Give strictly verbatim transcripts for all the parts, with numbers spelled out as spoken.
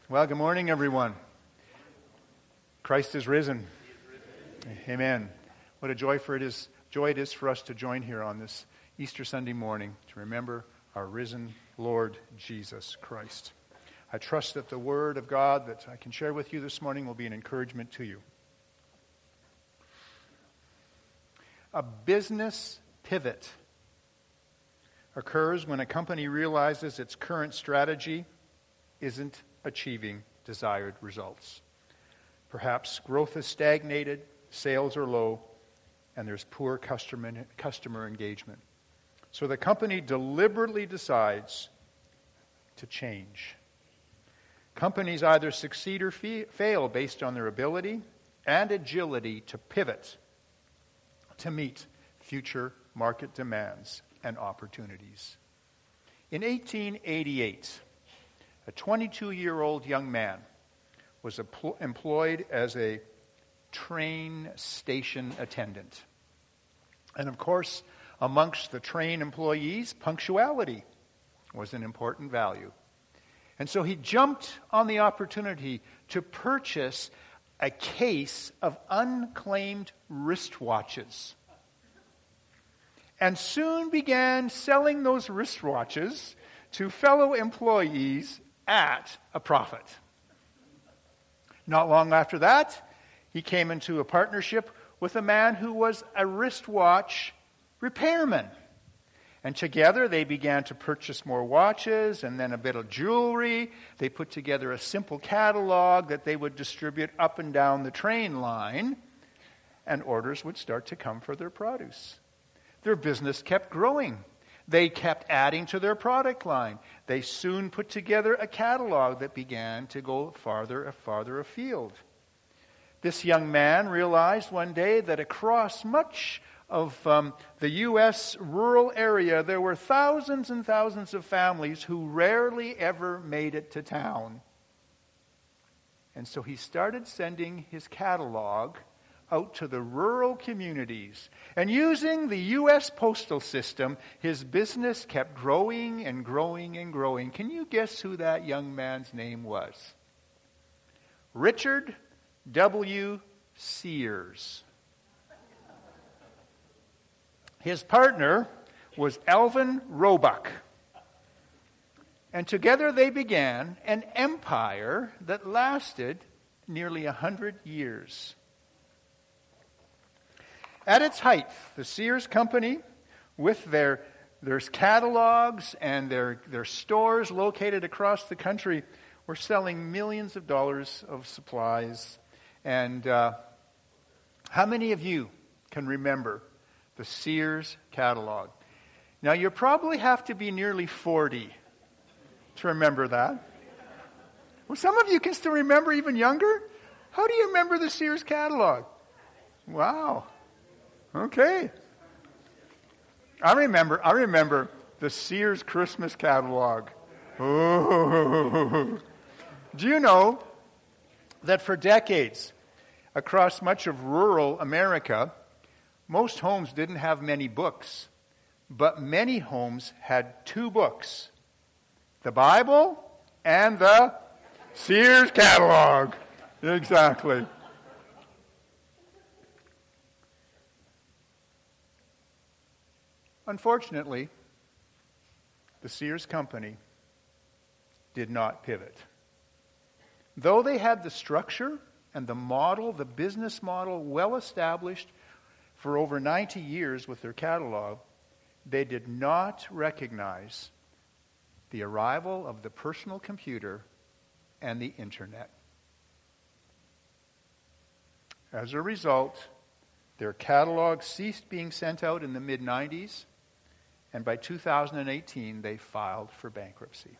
Well, good morning, everyone. Christ is risen. Amen. What a joy for it is, joy it is for us to join here on this Easter Sunday morning to remember our risen Lord Jesus Christ. I trust that the Word of God that I can share with you this morning will be an encouragement to you. A business pivot occurs when a company realizes its current strategy isn't achieving desired results. Perhaps growth is stagnated, sales are low, and there's poor customer, customer engagement. So the company deliberately decides to change. Companies either succeed or fe- fail based on their ability and agility to pivot to meet future market demands and opportunities. In eighteen eighty-eight, a twenty-two-year-old young man was empl- employed as a train station attendant. And of course, amongst the train employees, punctuality was an important value. And so he jumped on the opportunity to purchase a case of unclaimed wristwatches. And soon began selling those wristwatches to fellow employees at a profit. Not long after that, he came into a partnership with a man who was a wristwatch repairman. And together they began to purchase more watches and then a bit of jewelry. They put together a simple catalog that they would distribute up and down the train line, and orders would start to come for their produce. Their business kept growing. They kept adding to their product line. They soon put together a catalog that began to go farther and farther afield. This young man realized one day that across much of um, the U S rural area, there were thousands and thousands of families who rarely ever made it to town. And so he started sending his catalog out to the rural communities. And using the U S postal system, his business kept growing and growing and growing. Can you guess who that young man's name was? Richard W. Sears. His partner was Alvin Roebuck. And together they began an empire that lasted nearly a hundred years. At its height, the Sears Company, with their, their catalogs and their, their stores located across the country, were selling millions of dollars of supplies. And uh, how many of you can remember the Sears catalog? Now, you probably have to be nearly forty to remember that. Well, some of you can still remember even younger. How do you remember the Sears catalog? Wow. Okay. I remember, I remember the Sears Christmas catalog. Oh. Do you know that for decades, across much of rural America, most homes didn't have many books, but many homes had two books, the Bible and the Sears catalog. Exactly. Unfortunately, the Sears Company did not pivot. Though they had the structure and the model, the business model, well established for over ninety years with their catalog, they did not recognize the arrival of the personal computer and the internet. As a result, their catalog ceased being sent out in the mid nineties, and by two thousand eighteen, they filed for bankruptcy.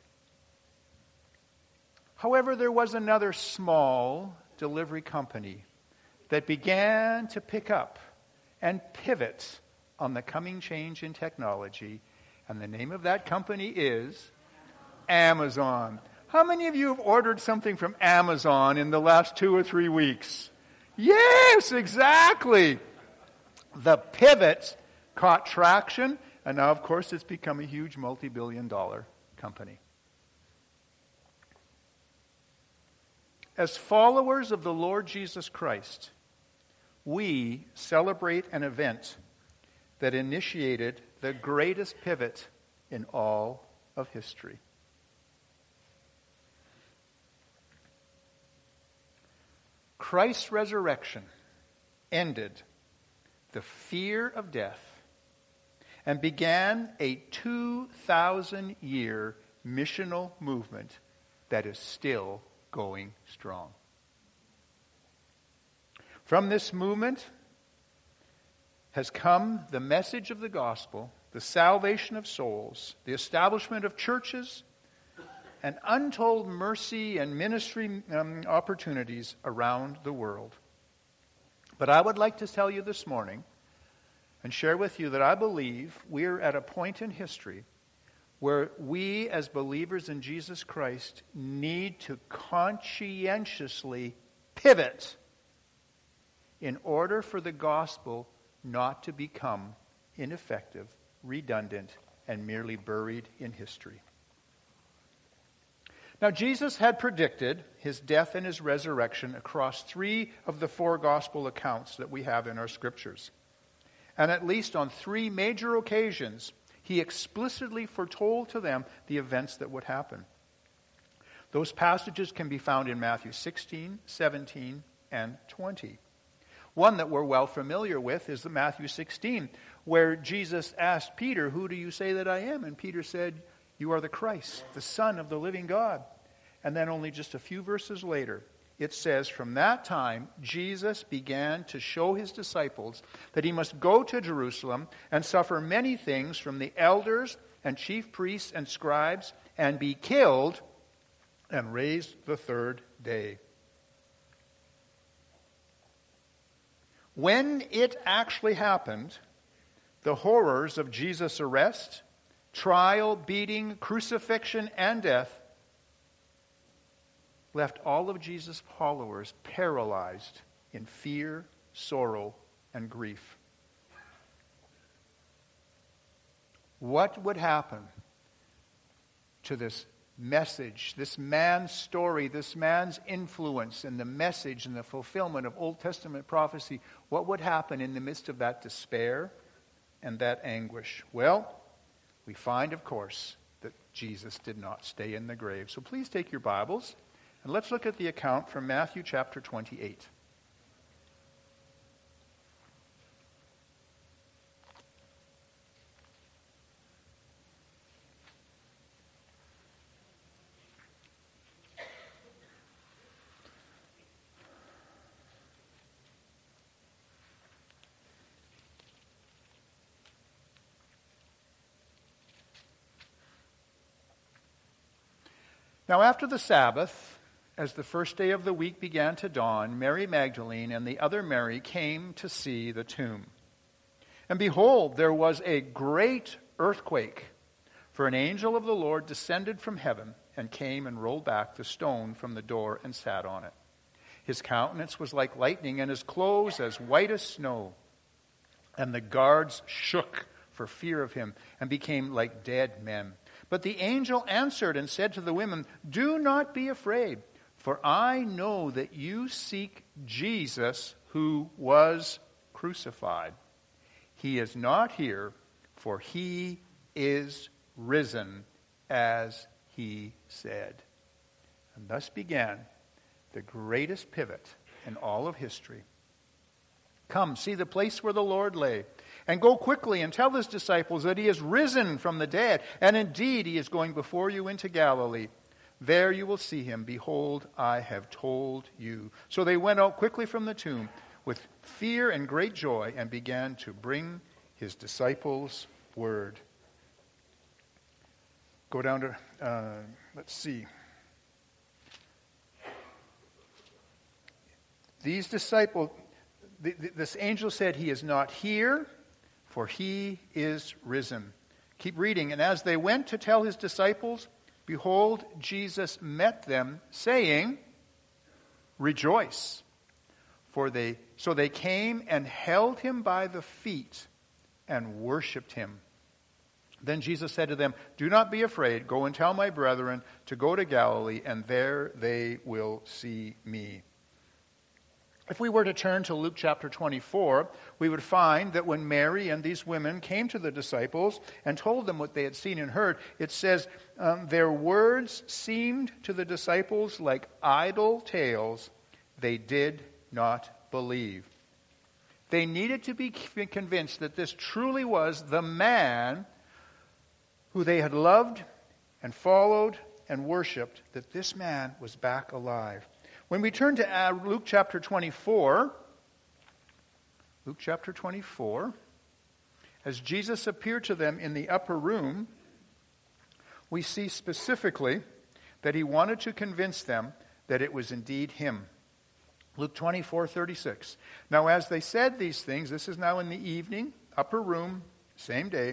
However, there was another small delivery company that began to pick up and pivot on the coming change in technology, and the name of that company is Amazon. How many of you have ordered something from Amazon in the last two or three weeks? Yes, exactly. The pivot caught traction, and now, of course, it's become a huge multi-billion dollar company. As followers of the Lord Jesus Christ, we celebrate an event that initiated the greatest pivot in all of history. Christ's resurrection ended the fear of death and began a two thousand year missional movement that is still going strong. From this movement has come the message of the gospel, the salvation of souls, the establishment of churches, and untold mercy and ministry um, opportunities around the world. But I would like to tell you this morning and share with you that I believe we're at a point in history where we as believers in Jesus Christ need to conscientiously pivot in order for the gospel not to become ineffective, redundant, and merely buried in history. Now, Jesus had predicted his death and his resurrection across three of the four gospel accounts that we have in our scriptures. And at least on three major occasions, he explicitly foretold to them the events that would happen. Those passages can be found in Matthew sixteen, seventeen, and twenty. One that we're well familiar with is the Matthew sixteen, where Jesus asked Peter, "Who do you say that I am?" And Peter said, "You are the Christ, the Son of the living God." And then only just a few verses later, it says, from that time, Jesus began to show his disciples that he must go to Jerusalem and suffer many things from the elders and chief priests and scribes and be killed and raised the third day. When it actually happened, the horrors of Jesus' arrest, trial, beating, crucifixion, and death left all of Jesus' followers paralyzed in fear, sorrow, and grief. What would happen to this message, this man's story, this man's influence, and the message and the fulfillment of Old Testament prophecy? What would happen in the midst of that despair and that anguish? Well, we find, of course, that Jesus did not stay in the grave. So please take your Bibles and let's look at the account from Matthew chapter twenty-eight. Now after the Sabbath, as the first day of the week began to dawn, Mary Magdalene and the other Mary came to see the tomb. And behold, there was a great earthquake, for an angel of the Lord descended from heaven and came and rolled back the stone from the door and sat on it. His countenance was like lightning, and his clothes as white as snow. And the guards shook for fear of him and became like dead men. But the angel answered and said to the women, "Do not be afraid, for I know that you seek Jesus who was crucified. He is not here, for he is risen, as he said." And thus began the greatest pivot in all of history. Come, see the place where the Lord lay, and go quickly and tell his disciples that he is risen from the dead, and indeed he is going before you into Galilee. There you will see him. Behold, I have told you. So they went out quickly from the tomb with fear and great joy and began to bring his disciples word. Go down to, uh, let's see. These disciples, th- th- this angel said, "He is not here, for he is risen." Keep reading. And as they went to tell his disciples, behold, Jesus met them, saying, "Rejoice." For they, so they came and held him by the feet and worshipped him, Then Jesus said to them, "Do not be afraid. Go and tell my brethren to go to Galilee, and there they will see me." If we were to turn to Luke chapter twenty-four, we would find that when Mary and these women came to the disciples and told them what they had seen and heard, it says, um, their words seemed to the disciples like idle tales. They did not believe. They needed to be convinced that this truly was the man who they had loved and followed and worshipped, that this man was back alive. When we turn to Luke chapter twenty-four, Luke chapter twenty-four, as Jesus appeared to them in the upper room, we see specifically that he wanted to convince them that it was indeed him. Luke twenty-four thirty-six. Now as they said these things, this is now in the evening, upper room, same day,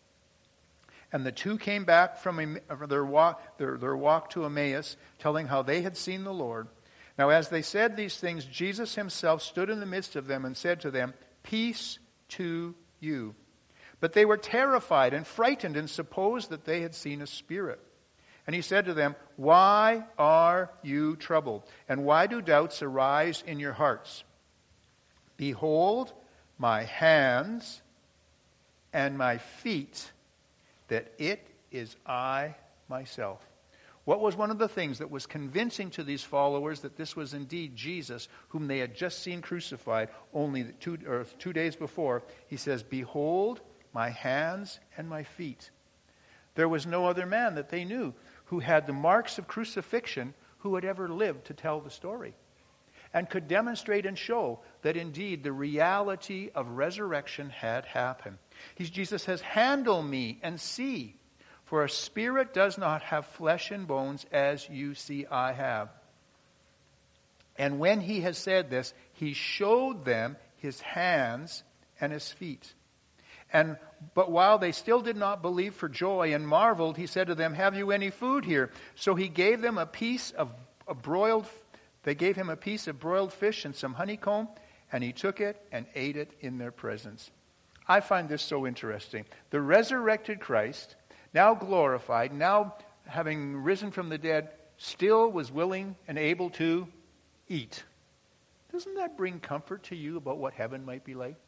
and the two came back from their walk, their, their walk to Emmaus, telling how they had seen the Lord. Now as they said these things, Jesus himself stood in the midst of them and said to them, "Peace to you." But they were terrified and frightened and supposed that they had seen a spirit. And he said to them, "Why are you troubled? And why do doubts arise in your hearts? Behold my hands and my feet, that it is I myself." What was one of the things that was convincing to these followers that this was indeed Jesus, whom they had just seen crucified only two, or two days before? He says, "Behold my hands and my feet." There was no other man that they knew who had the marks of crucifixion who had ever lived to tell the story and could demonstrate and show that indeed the reality of resurrection had happened. He's, Jesus says, "Handle me and see. For a spirit does not have flesh and bones as you see I have." And when he has said this, he showed them his hands and his feet. And but while they still did not believe for joy and marveled, he said to them, "Have you any food here?" So he gave them a piece of a broiled, they gave him a piece of broiled fish and some honeycomb, and he took it and ate it in their presence. I find this so interesting. The resurrected Christ, now glorified, now having risen from the dead, still was willing and able to eat. Doesn't that bring comfort to you about what heaven might be like?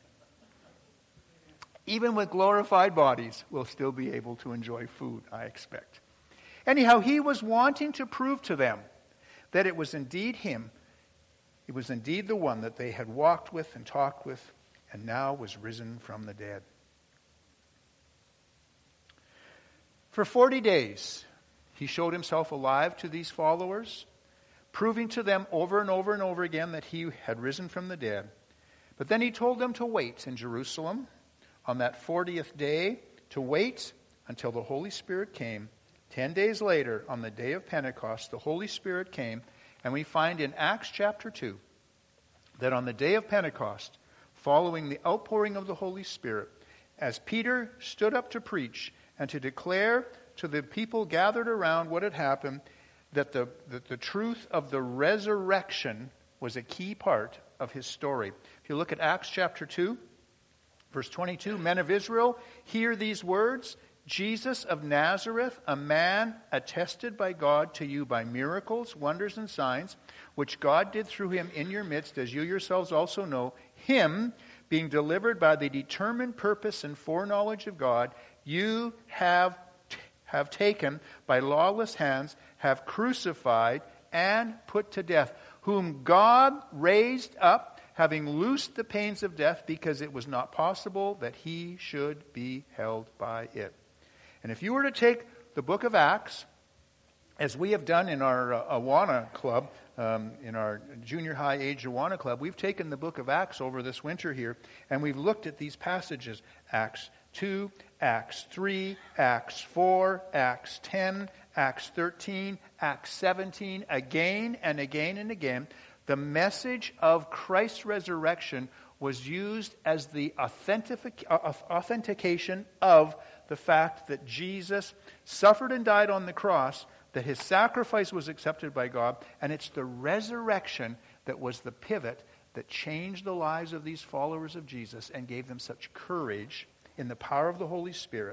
Even with glorified bodies, we'll still be able to enjoy food, I expect. Anyhow, he was wanting to prove to them that it was indeed him. It was indeed the one that they had walked with and talked with, and now was risen from the dead. For forty days, he showed himself alive to these followers, proving to them over and over and over again that he had risen from the dead. But then he told them to wait in Jerusalem on that fortieth day, to wait until the Holy Spirit came. Ten days later, on the day of Pentecost, the Holy Spirit came, and we find in Acts chapter two that on the day of Pentecost, following the outpouring of the Holy Spirit, as Peter stood up to preach and to declare to the people gathered around what had happened, that the, that the truth of the resurrection was a key part of his story. If you look at Acts chapter two, verse twenty-two, "Men of Israel, hear these words. Jesus of Nazareth, a man attested by God to you by miracles, wonders, and signs, which God did through him in your midst, as you yourselves also know, him being delivered by the determined purpose and foreknowledge of God, you have, have taken by lawless hands, have crucified and put to death, whom God raised up, having loosed the pains of death, because it was not possible that he should be held by it." And if you were to take the book of Acts, as we have done in our uh, Awana Club, um, in our junior high age Awana Club, we've taken the book of Acts over this winter here, and we've looked at these passages. Acts two, Acts three, Acts four, Acts ten, Acts thirteen, Acts seventeen, again and again and again. The message of Christ's resurrection was used as the authentic, uh, authentication of the fact that Jesus suffered and died on the cross, that his sacrifice was accepted by God, and it's the resurrection that was the pivot that changed the lives of these followers of Jesus and gave them such courage in the power of the Holy Spirit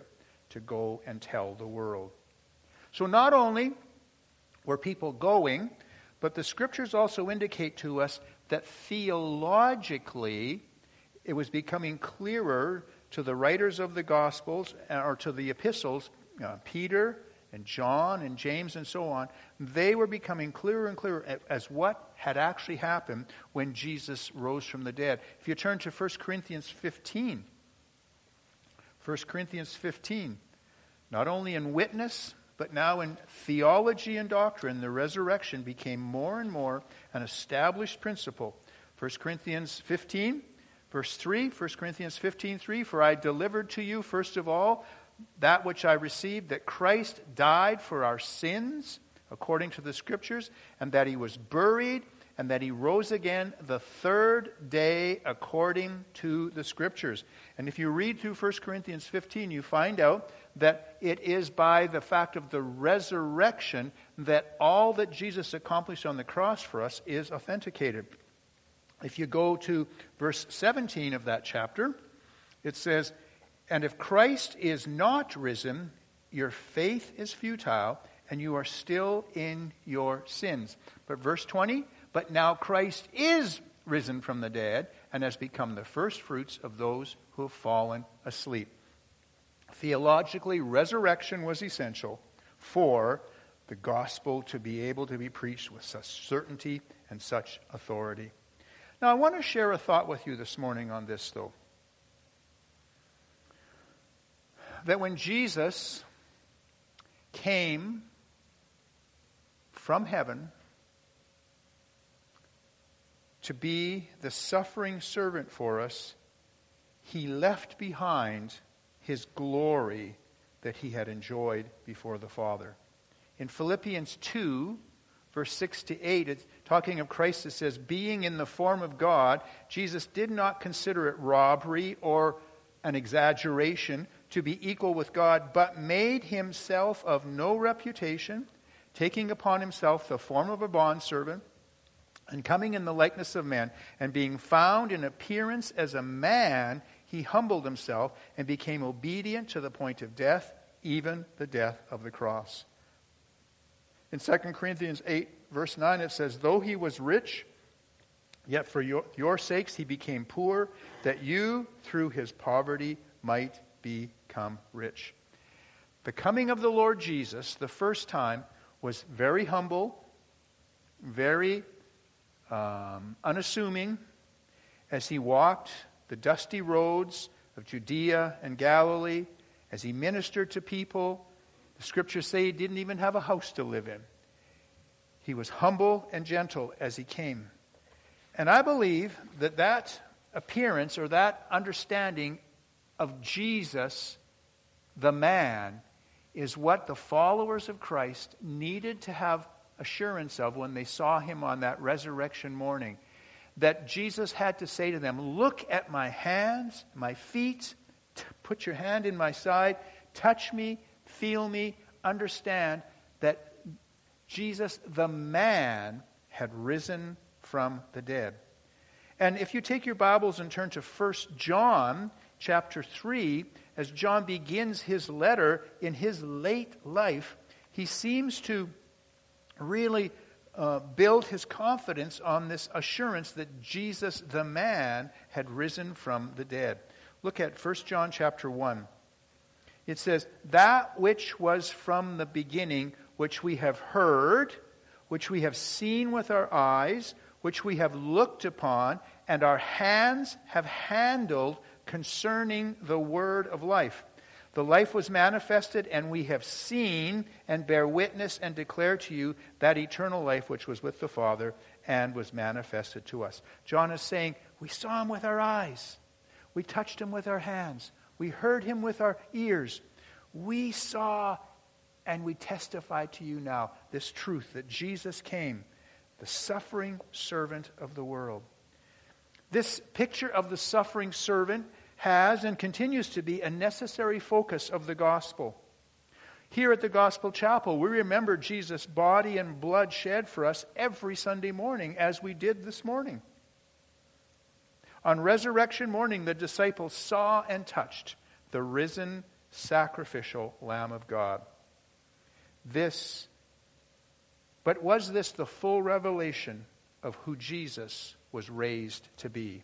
to go and tell the world. So not only were people going, but the scriptures also indicate to us that theologically it was becoming clearer to the writers of the Gospels, or to the epistles, uh, Peter and John and James and so on. They were becoming clearer and clearer as what had actually happened when Jesus rose from the dead. If you turn to First Corinthians fifteen, First Corinthians fifteen, not only in witness, but now in theology and doctrine, the resurrection became more and more an established principle. First Corinthians fifteen, verse three, First Corinthians fifteen, three, for I delivered to you first of all that which I received, that Christ died for our sins, according to the Scriptures, and that he was buried, and that he rose again the third day, according to the Scriptures. And if you read through First Corinthians fifteen, you find out that it is by the fact of the resurrection that all that Jesus accomplished on the cross for us is authenticated. If you go to verse seventeen of that chapter, it says, and if Christ is not risen, your faith is futile, and you are still in your sins. But verse twenty, but now Christ is risen from the dead, and has become the first fruits of those who have fallen asleep. Theologically, resurrection was essential for the gospel to be able to be preached with such certainty and such authority. Now, I want to share a thought with you this morning on this, though. That when Jesus came from heaven to be the suffering servant for us, he left behind his glory that he had enjoyed before the Father. In Philippians two, verse six to eight, it's talking of Christ, it says, being in the form of God, Jesus did not consider it robbery or an exaggeration to be equal with God, but made himself of no reputation, taking upon himself the form of a bondservant, and coming in the likeness of man, and being found in appearance as a man, he humbled himself and became obedient to the point of death, even the death of the cross. In Second Corinthians eight, verse nine, it says, though he was rich, yet for your, your sakes he became poor, that you, through his poverty, might become rich. The coming of the Lord Jesus, the first time, was very humble, very um, unassuming, as he walked the dusty roads of Judea and Galilee, as he ministered to people. The scriptures say he didn't even have a house to live in. He was humble and gentle as he came. And I believe that that appearance or that understanding of Jesus, the man, is what the followers of Christ needed to have assurance of when they saw him on that resurrection morning. That Jesus had to say to them, look at my hands, my feet, t- put your hand in my side, touch me, feel me, understand that Jesus, the man, had risen from the dead. And if you take your Bibles and turn to First John chapter three, as John begins his letter in his late life, he seems to really uh, build his confidence on this assurance that Jesus, the man, had risen from the dead. Look at First John chapter one. It says, that which was from the beginning, which we have heard, which we have seen with our eyes, which we have looked upon, and our hands have handled concerning the word of life. The life was manifested, and we have seen and bear witness and declare to you that eternal life which was with the Father and was manifested to us. John is saying, we saw him with our eyes. We touched him with our hands. We heard him with our ears. We saw and we testify to you now this truth that Jesus came, the suffering servant of the world. This picture of the suffering servant has and continues to be a necessary focus of the gospel. Here at the Gospel Chapel, we remember Jesus' body and blood shed for us every Sunday morning, as we did this morning. On resurrection morning, the disciples saw and touched the risen sacrificial Lamb of God. This, but was this the full revelation of who Jesus was raised to be?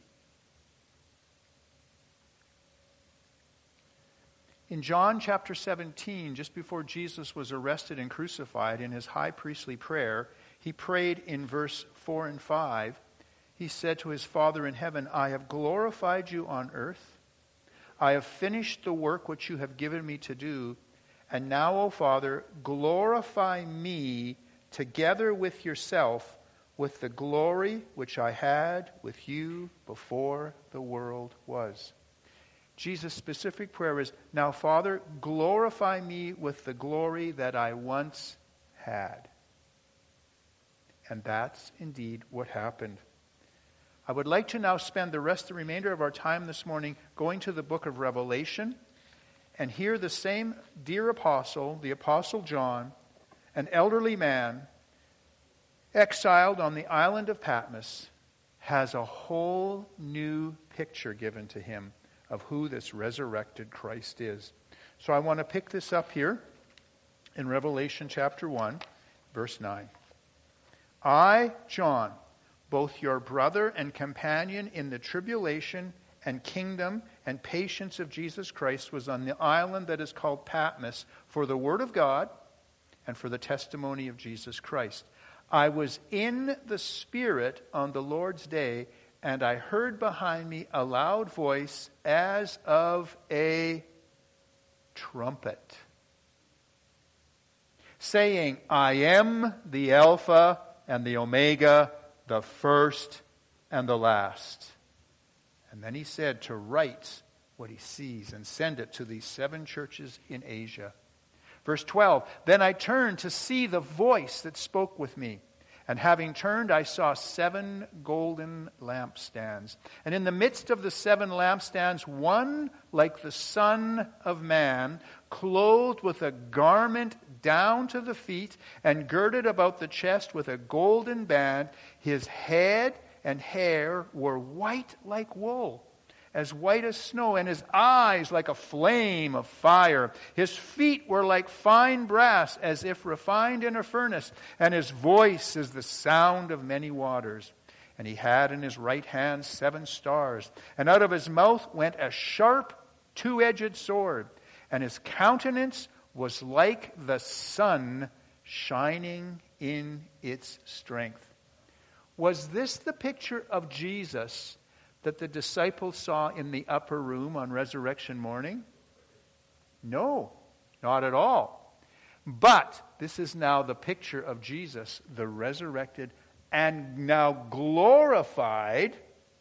In John chapter seventeen, just before Jesus was arrested and crucified, in his high priestly prayer, he prayed in verse four and five. He said to his Father in heaven, I have glorified you on earth. I have finished the work which you have given me to do. And now, O Father, glorify me together with yourself with the glory which I had with you before the world was. Jesus' specific prayer is, now, Father, glorify me with the glory that I once had. And that's indeed what happened. I would like to now spend the rest, the remainder of our time this morning going to the book of Revelation and hear the same dear apostle, the Apostle John, an elderly man, exiled on the island of Patmos, has a whole new picture given to him of who this resurrected Christ is. So I want to pick this up here in Revelation chapter one, verse nine. I, John, both your brother and companion in the tribulation and kingdom and patience of Jesus Christ, was on the island that is called Patmos for the word of God and for the testimony of Jesus Christ. I was in the Spirit on the Lord's day, and I heard behind me a loud voice as of a trumpet, saying, I am the Alpha and the Omega, the first and the last. And then he said to write what he sees and send it to these seven churches in Asia. Verse twelve, then I turned to see the voice that spoke with me. And having turned, I saw seven golden lampstands. And in the midst of the seven lampstands, one like the Son of Man, clothed with a garment down to the feet, and girded about the chest with a golden band. His head and hair were white like wool, as white as snow, and his eyes like a flame of fire. His feet were like fine brass, as if refined in a furnace, and his voice is the sound of many waters. And he had in his right hand seven stars, and out of his mouth went a sharp two-edged sword, and his countenance was like the sun shining in its strength. Was this the picture of Jesus that the disciples saw in the upper room on resurrection morning? No, not at all. But this is now the picture of Jesus, the resurrected and now glorified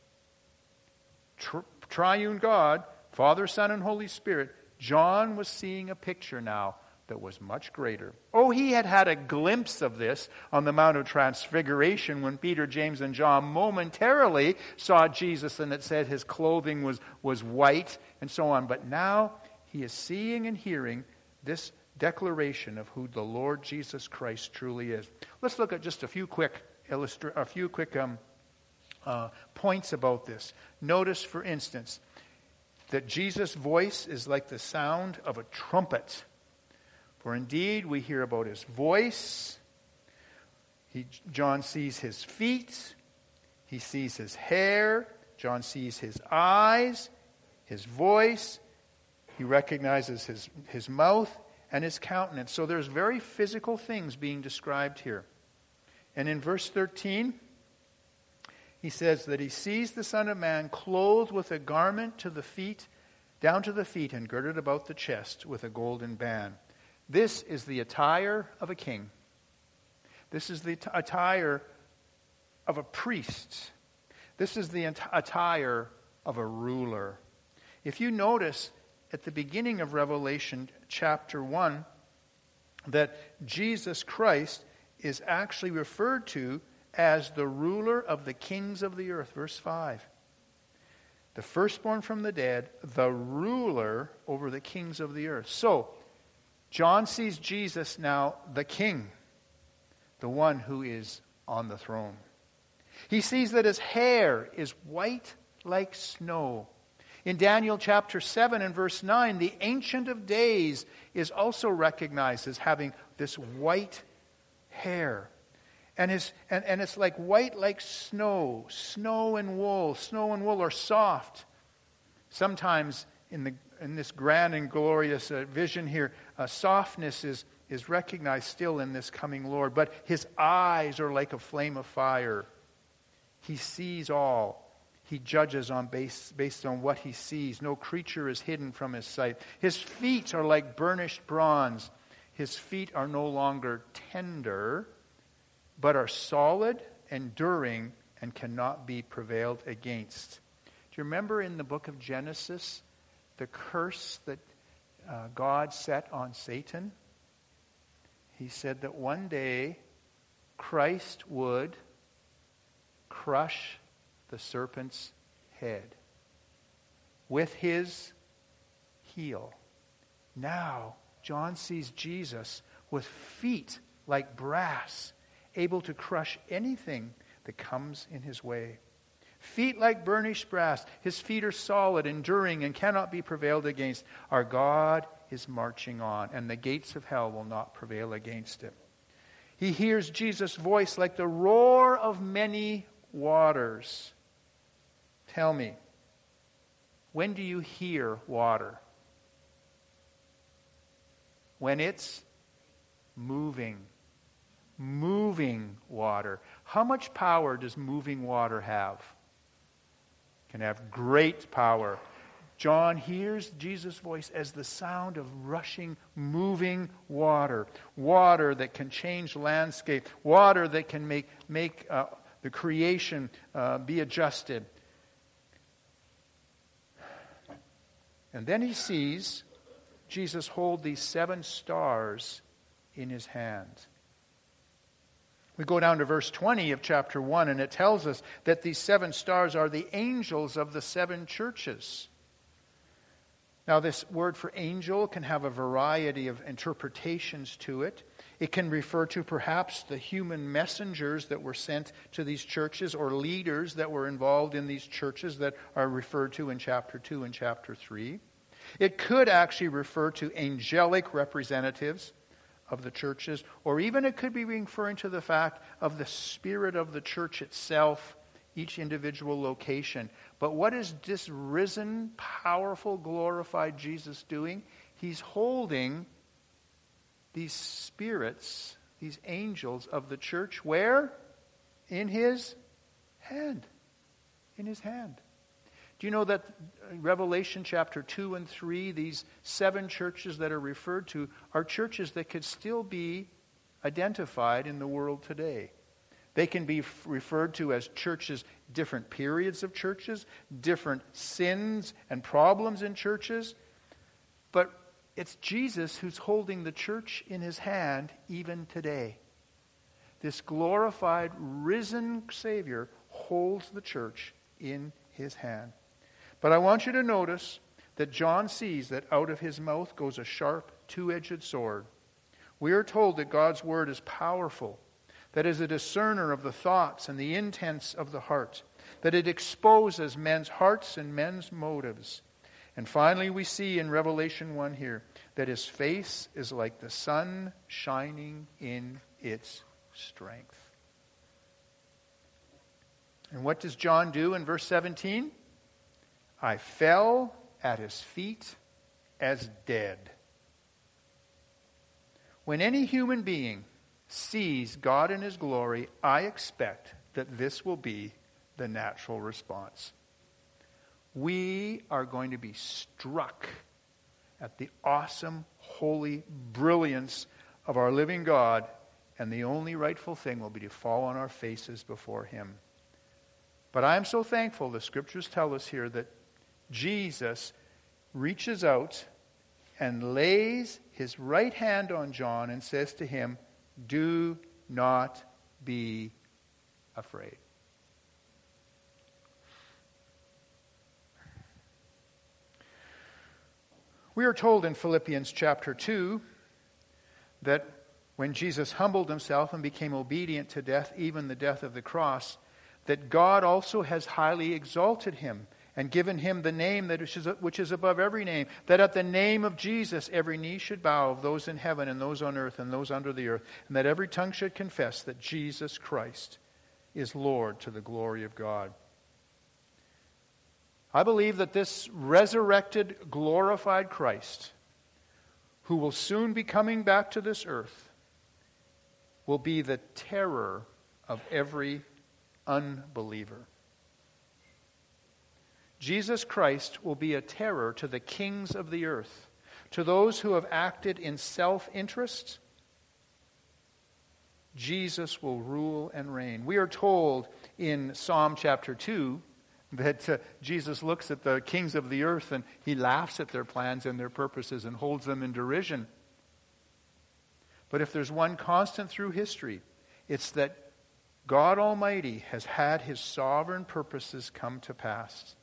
tri- triune God, Father, Son, and Holy Spirit. John was seeing a picture now that was much greater. Oh, he had had a glimpse of this on the Mount of Transfiguration when Peter, James, and John momentarily saw Jesus, and it said his clothing was, was white and so on. But now he is seeing and hearing this declaration of who the Lord Jesus Christ truly is. Let's look at just a few quick illustra- a few quick um, uh, points about this. Notice, for instance, that Jesus' voice is like the sound of a trumpet. For indeed, we hear about his voice. He, John sees his feet. He sees his hair. John sees his eyes, his voice. He recognizes his, his mouth and his countenance. So there's very physical things being described here. And in verse thirteen, he says that he sees the Son of Man clothed with a garment to the feet, down to the feet, and girded about the chest with a golden band. This is the attire of a king. This is the attire of a priest. This is the attire of a ruler. If you notice at the beginning of Revelation chapter one that Jesus Christ is actually referred to as the ruler of the kings of the earth. Verse five. The firstborn from the dead, the ruler over the kings of the earth. So, John sees Jesus now, the king, the one who is on the throne. He sees that his hair is white like snow. In Daniel chapter seven and verse nine, the Ancient of Days is also recognized as having this white hair. And, his, and, and it's like white like snow. Snow and wool. Snow and wool are soft. Sometimes in, the, in this grand and glorious uh, vision here, uh, softness is, is recognized still in this coming Lord. But his eyes are like a flame of fire. He sees all. He judges on base, based on what he sees. No creature is hidden from his sight. His feet are like burnished bronze. His feet are no longer tender, but are solid, enduring, and cannot be prevailed against. Do you remember in the book of Genesis, the curse that uh, God set on Satan? He said that one day Christ would crush the serpent's head with his heel. Now, John sees Jesus with feet like brass, able to crush anything that comes in his way. Feet like burnished brass. His feet are solid, enduring, and cannot be prevailed against. Our God is marching on, and the gates of hell will not prevail against it. He hears Jesus' voice like the roar of many waters. Tell me, when do you hear water? When it's moving. Moving water. How much power does moving water have? It can have great power. John hears Jesus' voice as the sound of rushing, moving water. Water that can change landscape. Water that can make, make uh, the creation uh, be adjusted. And then he sees Jesus hold these seven stars in his hand. We go down to verse twenty of chapter one, and it tells us that these seven stars are the angels of the seven churches. Now, this word for angel can have a variety of interpretations to it. It can refer to perhaps the human messengers that were sent to these churches, or leaders that were involved in these churches that are referred to in chapter two and chapter three. It could actually refer to angelic representatives of the churches, or even it could be referring to the fact of the spirit of the church itself, each individual location. But what is this risen, powerful, glorified Jesus doing? He's holding these spirits, these angels of the church, where? In his hand. In his hand. Do you know that Revelation chapter two and three, these seven churches that are referred to, are churches that could still be identified in the world today? They can be referred to as churches, different periods of churches, different sins and problems in churches. But it's Jesus who's holding the church in his hand even today. This glorified, risen Savior holds the church in his hand. But I want you to notice that John sees that out of his mouth goes a sharp, two-edged sword. We are told that God's word is powerful, that it is a discerner of the thoughts and the intents of the heart, that it exposes men's hearts and men's motives. And finally, we see in Revelation one here that his face is like the sun shining in its strength. And what does John do in verse seventeen? I fell at his feet as dead. When any human being sees God in his glory, I expect that this will be the natural response. We are going to be struck at the awesome, holy brilliance of our living God, and the only rightful thing will be to fall on our faces before him. But I am so thankful the scriptures tell us here that Jesus reaches out and lays his right hand on John and says to him, do not be afraid. We are told in Philippians chapter two that when Jesus humbled himself and became obedient to death, even the death of the cross, that God also has highly exalted him and given him the name that is, which is above every name, that at the name of Jesus every knee should bow, of those in heaven and those on earth and those under the earth, and that every tongue should confess that Jesus Christ is Lord, to the glory of God. I believe that this resurrected, glorified Christ, who will soon be coming back to this earth, will be the terror of every unbeliever. Jesus Christ will be a terror to the kings of the earth, to those who have acted in self-interest. Jesus will rule and reign. We are told in Psalm chapter two that uh, Jesus looks at the kings of the earth and he laughs at their plans and their purposes and holds them in derision. But if there's one constant through history, it's that God Almighty has had his sovereign purposes come to pass.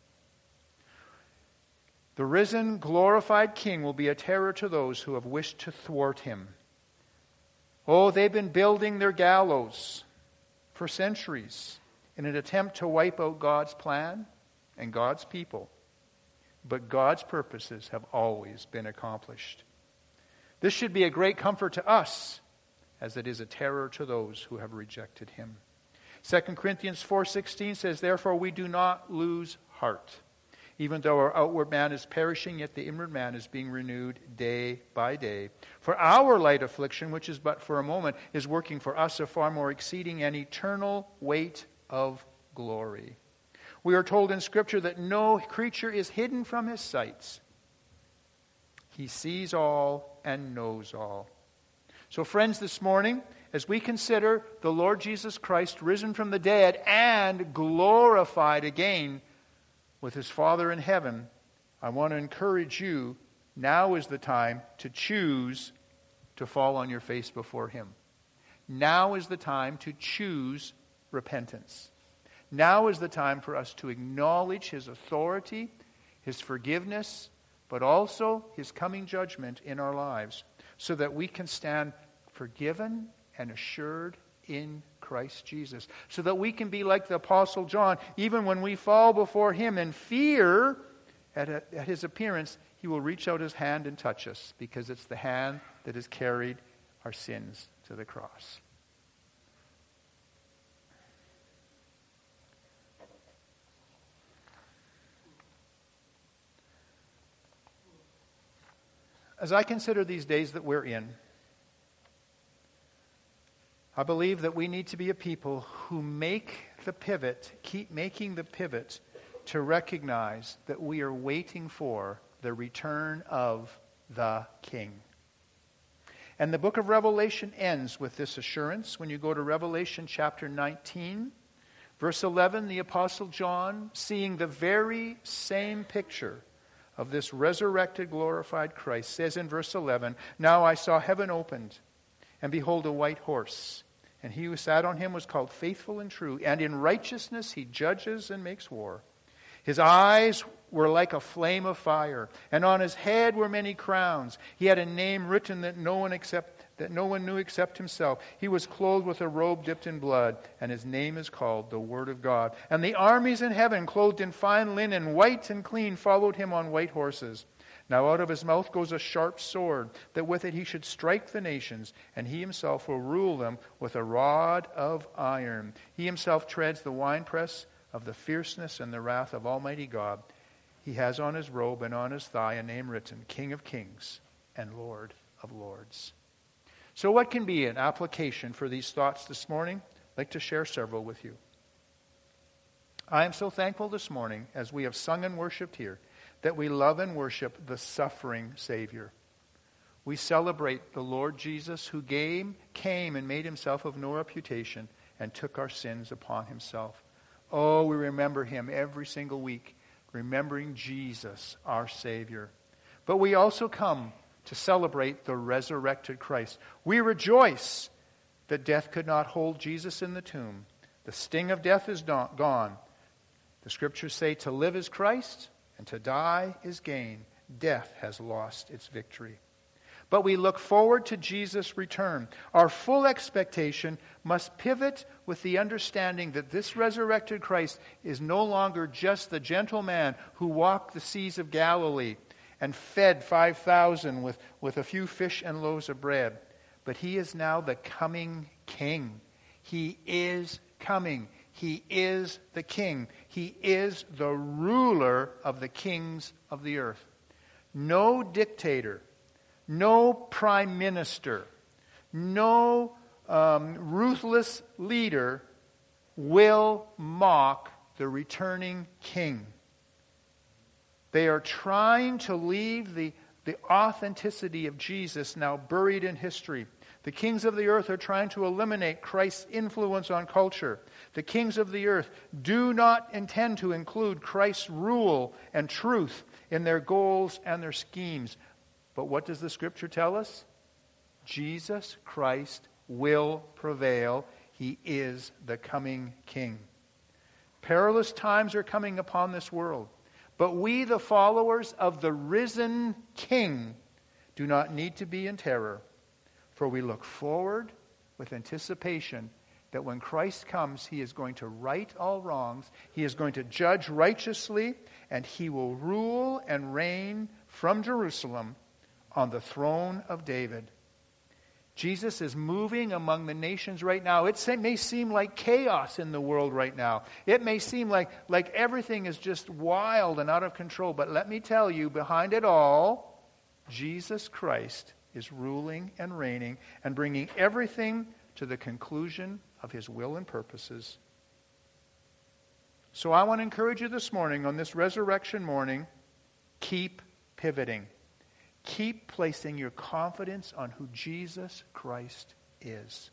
The risen, glorified King will be a terror to those who have wished to thwart him. Oh, they've been building their gallows for centuries in an attempt to wipe out God's plan and God's people. But God's purposes have always been accomplished. This should be a great comfort to us, as it is a terror to those who have rejected him. Second Corinthians four sixteen says, "Therefore we do not lose heart. Even though our outward man is perishing, yet the inward man is being renewed day by day. For our light affliction, which is but for a moment, is working for us a far more exceeding and eternal weight of glory." We are told in Scripture that no creature is hidden from his sight. He sees all and knows all. So friends, this morning, as we consider the Lord Jesus Christ risen from the dead and glorified again with his Father in heaven, I want to encourage you, now is the time to choose to fall on your face before him. Now is the time to choose repentance. Now is the time for us to acknowledge his authority, his forgiveness, but also his coming judgment in our lives, so that we can stand forgiven and assured in Christ Jesus. So that we can be like the Apostle John. Even when we fall before him in fear at, a, at his appearance, he will reach out his hand and touch us, because it's the hand that has carried our sins to the cross. As I consider these days that we're in, I believe that we need to be a people who make the pivot, keep making the pivot to recognize that we are waiting for the return of the King. And the book of Revelation ends with this assurance. When you go to Revelation chapter nineteen, verse eleven, the Apostle John, seeing the very same picture of this resurrected, glorified Christ, says in verse eleven, "Now I saw heaven opened, and behold a white horse. And he who sat on him was called Faithful and True, and in righteousness he judges and makes war. His eyes were like a flame of fire, and on his head were many crowns. He had a name written that no one except that no one knew except himself. He was clothed with a robe dipped in blood, and his name is called the Word of God. And the armies in heaven, clothed in fine linen, white and clean, followed him on white horses. Now out of his mouth goes a sharp sword, that with it he should strike the nations, and he himself will rule them with a rod of iron. He himself treads the winepress of the fierceness and the wrath of Almighty God. He has on his robe and on his thigh a name written, King of Kings and Lord of Lords." So what can be an application for these thoughts this morning? I'd like to share several with you. I am so thankful this morning, as we have sung and worshipped here, that we love and worship the suffering Savior. We celebrate the Lord Jesus, who came, came and made himself of no reputation and took our sins upon himself. Oh, we remember him every single week, remembering Jesus, our Savior. But we also come to celebrate the resurrected Christ. We rejoice that death could not hold Jesus in the tomb. The sting of death is not gone. The scriptures say to live is Christ and to die is gain. Death has lost its victory. but we look forward to Jesus' return. Our full expectation must pivot with the understanding that this resurrected Christ is no longer just the gentle man who walked the seas of Galilee and fed five thousand with, with a few fish and loaves of bread, but he is now the coming King. He is coming. He is the King. He is the ruler of the kings of the earth. No dictator, no prime minister, no um, ruthless leader will mock the returning King. They are trying to leave the, the authenticity of Jesus now buried in history. The kings of the earth are trying to eliminate Christ's influence on culture. The kings of the earth do not intend to include Christ's rule and truth in their goals and their schemes. But what does the Scripture tell us? Jesus Christ will prevail. He is the coming King. Perilous times are coming upon this world. But we, the followers of the risen King, do not need to be in terror. For we look forward with anticipation that when Christ comes, he is going to right all wrongs, he is going to judge righteously, and he will rule and reign from Jerusalem on the throne of David. Jesus is moving among the nations right now. It may seem like chaos in the world right now. It may seem like, like everything is just wild and out of control. But let me tell you, behind it all, Jesus Christ is ruling and reigning and bringing everything to the conclusion of his will and purposes. So I want to encourage you this morning, on this resurrection morning, keep pivoting. Keep placing your confidence on who Jesus Christ is.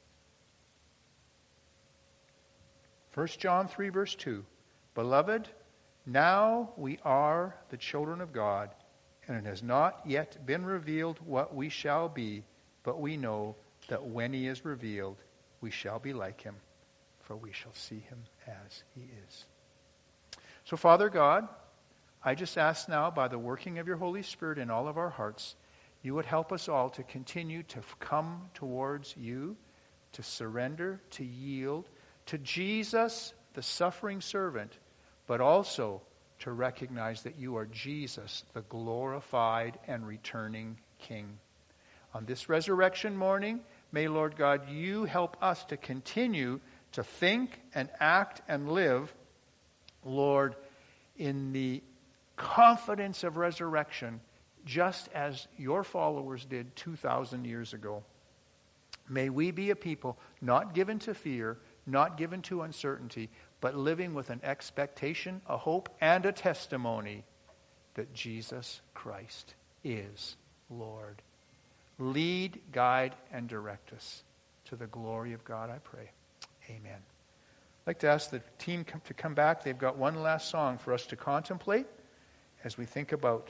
First John three verse two. Beloved, now we are the children of God, and it has not yet been revealed what we shall be, but we know that when he is revealed, we shall be like him, for we shall see him as he is. So, Father God, I just ask now, by the working of your Holy Spirit in all of our hearts, you would help us all to continue to come towards you, to surrender, to yield to Jesus, the suffering servant, but also to recognize that you are Jesus, the glorified and returning King. On this resurrection morning, may, Lord God, you help us to continue to think and act and live, Lord, in the confidence of resurrection, just as your followers did two thousand years ago. May we be a people not given to fear, not given to uncertainty, but living with an expectation, a hope, and a testimony that Jesus Christ is Lord. Lead, guide, and direct us to the glory of God, I pray. Amen. I'd like to ask the team to come back. They've got one last song for us to contemplate as we think about